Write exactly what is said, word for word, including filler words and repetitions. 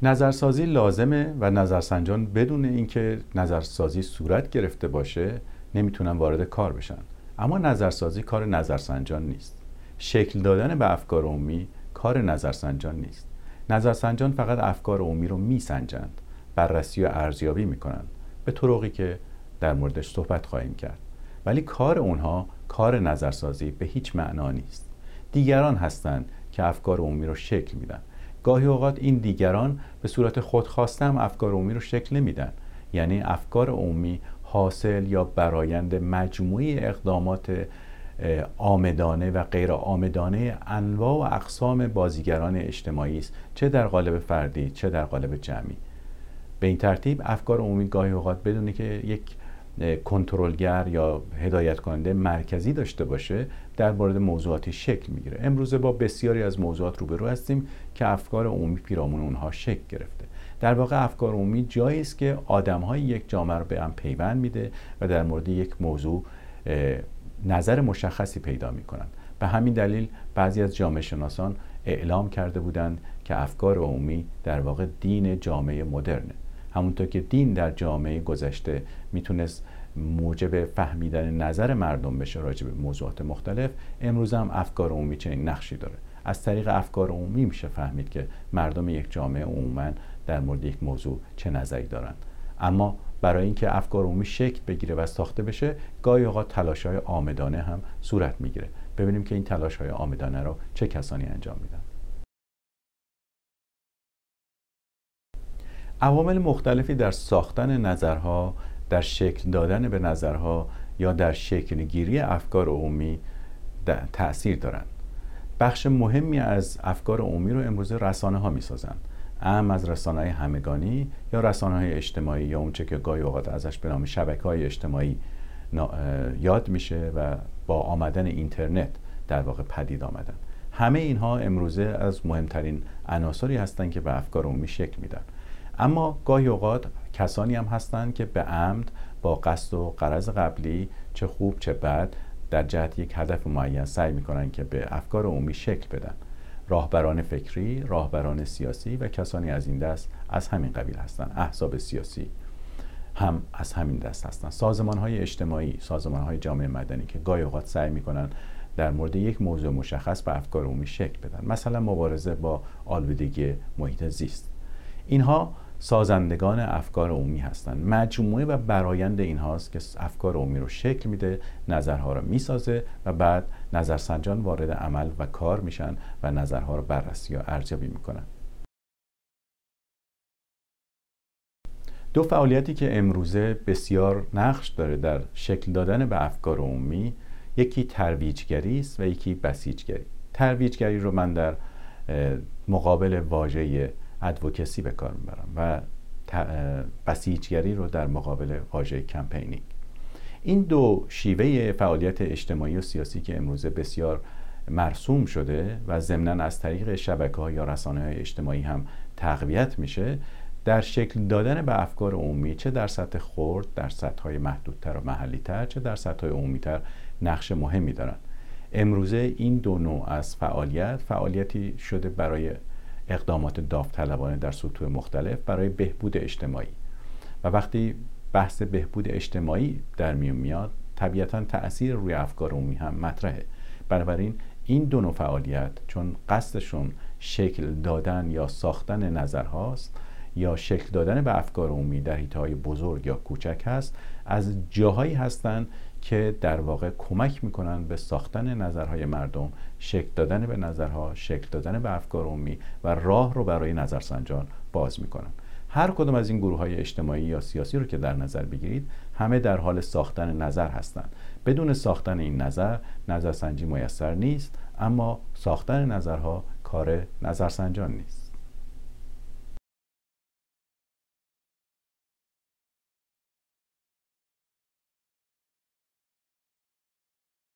نظرسازی لازمه و نظرسنجان بدون اینکه نظرسازی صورت گرفته باشه نمیتونن وارد کار بشن. اما نظرسازی کار نظرسنجان نیست. شکل دادن به افکار عمومی کار نظرسنجان نیست. نظرسنجان فقط افکار عمومی رو میسنجند، بررسی و ارزیابی میکنن به طرقی که در موردش صحبت خواهیم کرد. ولی کار اونها کار نظرسازی به هیچ معنا نیست. دیگران هستند که افکار عمومی رو شکل میدن. گاهی اوقات این دیگران به صورت خودخواسته هم افکار عمومی رو شکل نمیدن. یعنی افکار عمومی حاصل یا برآیند مجموعی اقدامات عامدانه و غیر عامدانه انواع و اقسام بازیگران اجتماعی است، چه در قالب فردی چه در قالب جمعی. به این ترتیب افکار عمومی گاهی اوقات بدونه که یک کنترلگر یا هدایت کننده مرکزی داشته باشه در مورد موضوعاتی شکل میگیره. امروزه با بسیاری از موضوعات روبرو هستیم که افکار عمومی پیرامون اونها شکل گرفته. در واقع افکار عمومی جایی است که آدم‌های یک جامعه رو به هم پیوند میده و در مورد یک موضوع نظر مشخصی پیدا میکنن. به همین دلیل بعضی از جامعه شناسان اعلام کرده بودند که افکار عمومی در واقع دین جامعه مدرنه. همونطور که دین در جامعه گذشته میتونست موجب فهمیدن نظر مردم بشه راجع به موضوعات مختلف، امروز هم افکار عمومی چنین نقشی داره. از طریق افکار عمومی میشه فهمید که مردم یک جامعه عموما در مورد یک موضوع چه نظری دارن. اما برای اینکه افکار عمومی شکل بگیره و ساخته بشه گاهی اوقات تلاش‌های عامدانه هم صورت میگیره. ببینیم که این تلاش‌های عامدانه رو چه کسانی انجام میدن. عوامل مختلفی در ساختن نظرها، در شکل دادن به نظرها یا در شکل گیری افکار عمومی تأثیر دارند. بخش مهمی از افکار عمومی رو امروز رسانه ها میسازند. اهم از رسانه‌های همگانی یا رسانه‌های اجتماعی یا اونچه که گاهی اوقات ازش به نام شبکه‌های اجتماعی یاد میشه و با آمدن اینترنت در واقع پدید آمدن. همه اینها امروزه از مهمترین عناصری هستند که به افکار عمومی شکل میدن. اما گاهی اوقات کسانی هم هستند که به عمد با قصد و غرض قبلی چه خوب چه بد در جهت یک هدف معین سعی میکنن که به افکار عمومی شکل بدن. راهبران فکری، راهبران سیاسی و کسانی از این دست از همین قبیل هستند. احزاب سیاسی هم از همین دست هستند. سازمان‌های اجتماعی، سازمان‌های جامعه مدنی که گاهی اوقات سعی میکنن در مورد یک موضوع مشخص به افکار عمومی شکل بدن. مثلا مبارزه با آلودگی محیط زیست. اینها سازندگان افکار عمومی هستند. مجموعه و برآیند اینهاست که افکار عمومی رو شکل میده، نظرها رو میسازه و بعد نظرسنجان وارد عمل و کار میشن و نظرها رو بررسی و ارزیابی میکنن. دو فعالیتی که امروزه بسیار نقش داره در شکل دادن به افکار عمومی، یکی ترویجگری است و یکی بسیجگری. ترویجگری رو من در مقابل واژه ادوکسی به کار میبرم و بسیجگری رو در مقابل واژه کمپینینگ. این دو شیوه فعالیت اجتماعی و سیاسی که امروزه بسیار مرسوم شده و ضمناً از طریق شبکه‌ها یا رسانه‌های اجتماعی هم تقویت میشه، در شکل دادن به افکار عمومی چه در سطح خرد، در سطح‌های محدودتر و محلی‌تر، چه در سطح‌های عمومی‌تر نقش مهمی دارن. امروزه این دو نوع از فعالیت فعالیتی شده برای اقدامات داوطلبانه در سطوح مختلف برای بهبود اجتماعی و وقتی بحث بهبود اجتماعی در میون میاد طبیعتاً تأثیر روی افکار عمومی هم مطرحه. بنابراین این دو نوع فعالیت چون قصدشون شکل دادن یا ساختن نظرهاست یا شکل دادن به افکار عمومی در حیطه‌های بزرگ یا کوچک هست، از جاهایی هستند که در واقع کمک میکنن به ساختن نظرهای مردم، شکل دادن به نظرها، شکل دادن به افکار عمومی و راه رو برای نظرسنجان باز میکنن. هر کدوم از این گروه‌های اجتماعی یا سیاسی رو که در نظر بگیرید همه در حال ساختن نظر هستند. بدون ساختن این نظر نظرسنجی میسر نیست، اما ساختن نظرها کار نظرسنجان نیست.